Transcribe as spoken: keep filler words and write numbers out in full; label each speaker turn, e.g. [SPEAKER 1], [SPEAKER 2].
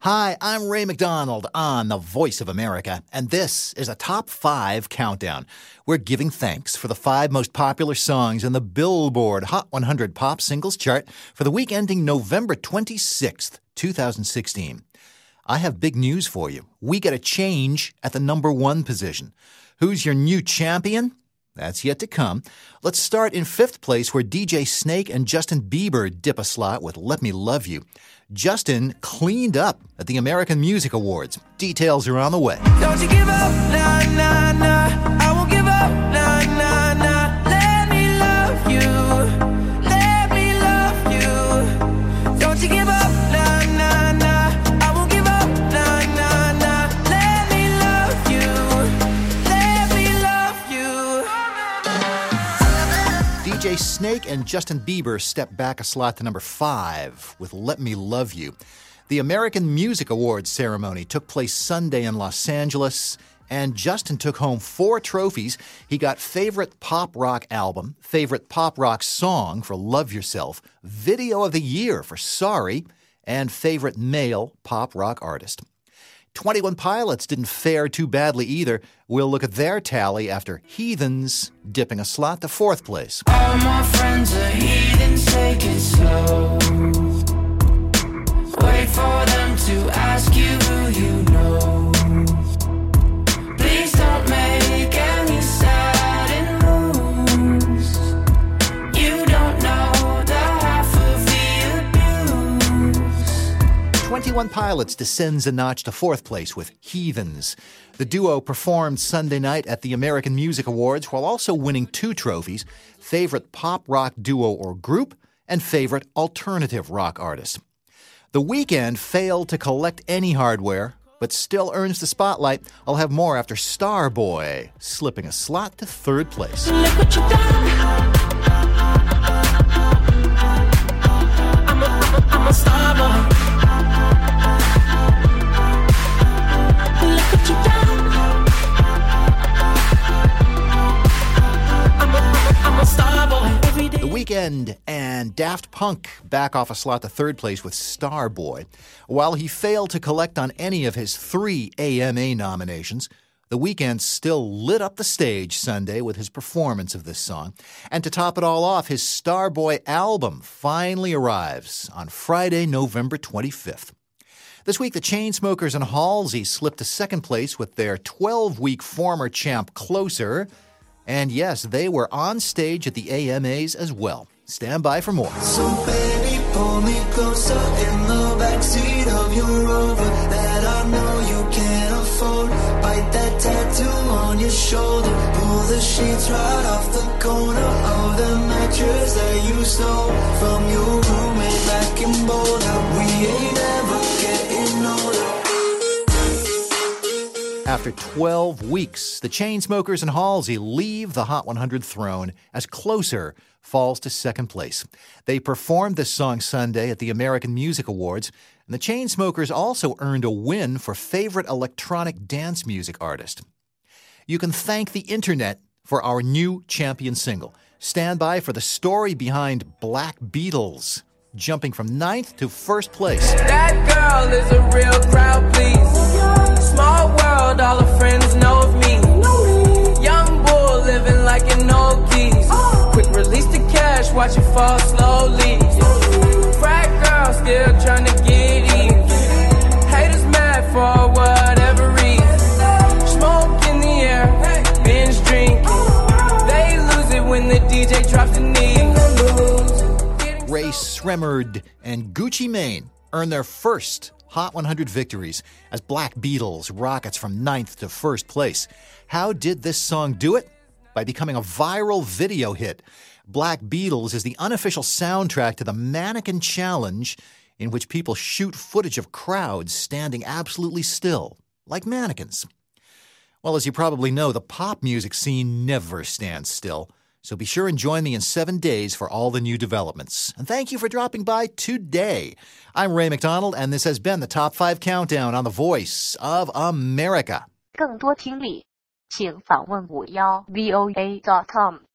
[SPEAKER 1] Hi, I'm Ray McDonald on The Voice of America, and this is a Top five Countdown. We're giving thanks for the five most popular songs in the Billboard Hot one hundred Pop Singles Chart for the week ending November twenty-sixth, twenty sixteen. I have big news for you. We get a change at the number one position. Who's your new champion? That's yet to come. Let's start in fifth place, where D J Snake and Justin Bieber dip a slot with Let Me Love You. Justin cleaned up at the American Music Awards. Details are on the way.
[SPEAKER 2] Don't you give up, nah, nah, nah. I won't give up, nah, nah, nah. Let me love you. Let me love you. Don't you give up, nah, nah, nah. I won't give up, nah, nah, nah. Let me love you. Let me love you.
[SPEAKER 1] D J Snake and Justin Bieber step back a slot to number five with Let Me Love You. The American Music Awards ceremony took place Sunday in Los Angeles, and Justin took home four trophies. He got Favorite Pop Rock Album, Favorite Pop Rock Song for Love Yourself, Video of the Year for Sorry, and Favorite Male Pop Rock Artist. twenty-one Pilots didn't fare too badly either. We'll look at their tally after Heathens dipping a slot to fourth place.
[SPEAKER 2] All my friends are heathens, take it slow. Wait for them to ask you who you know. Please don't make any sudden moves. You don't know the half of the abuse.
[SPEAKER 1] twenty-one Pilots descends a notch to fourth place with Heathens. The duo performed Sunday night at the American Music Awards while also winning two trophies, Favorite Pop Rock Duo or Group and Favorite Alternative Rock Artist. The Weeknd failed to collect any hardware, but still earns the spotlight. I'll have more after Starboy slipping a slot to third place.
[SPEAKER 2] Look what you done. I'm a, I'm a, I'm a star boy. Look what you done. I'm a, I'm a star boy. Every day.
[SPEAKER 1] The Weeknd and Daft Punk back off a slot to third place with Starboy. While he failed to collect on any of his three A M A nominations, The Weeknd still lit up the stage Sunday with his performance of this song. And to top it all off, his Starboy album finally arrives on Friday, November twenty-fifth. This week, the Chainsmokers and Halsey slipped to second place with their twelve-week former champ, Closer. And yes, they were on stage at the A M As as well. Stand by for more.
[SPEAKER 3] So baby, pull me closer in the backseat of your Rover that I know you can't afford. Bite that tattoo on your shoulder. Pull the sheets right off the corner of the mattress that you stole from your roommate back in Boulder. We ain't ever getting older.
[SPEAKER 1] After twelve weeks, the Chainsmokers and Halsey leave the Hot one hundred throne as Closer falls to second place. They performed this song Sunday at the American Music Awards, and the Chainsmokers also earned a win for Favorite Electronic Dance Music Artist. You can thank the internet for our new champion single. Stand by for the story behind Black Beatles, jumping from ninth to first place.
[SPEAKER 2] That girl is a real crowd, please. Small world, all her friends know of me. Young bull living like an old geese. Quick release the cash, watch it fall slowly. Frat girl still trying to get even. Haters mad for whatever reason. Smoke in the air, binge drinking. They lose it when the D J drops the knee.
[SPEAKER 1] Ray Sremmurd and Gucci Mane earned their first Hot one hundred victories as Black Beatles rockets from ninth to first place. How did this song do it? By becoming a viral video hit. Black Beatles is the unofficial soundtrack to the Mannequin Challenge, in which people shoot footage of crowds standing absolutely still, like mannequins. Well, as you probably know, the pop music scene never stands still. So be sure and join me in seven days for all the new developments. And thank you for dropping by today. I'm Ray McDonald, and this has been the Top five Countdown on the Voice of America.
[SPEAKER 4] 更多听力，请访问五幺 V O A dot com。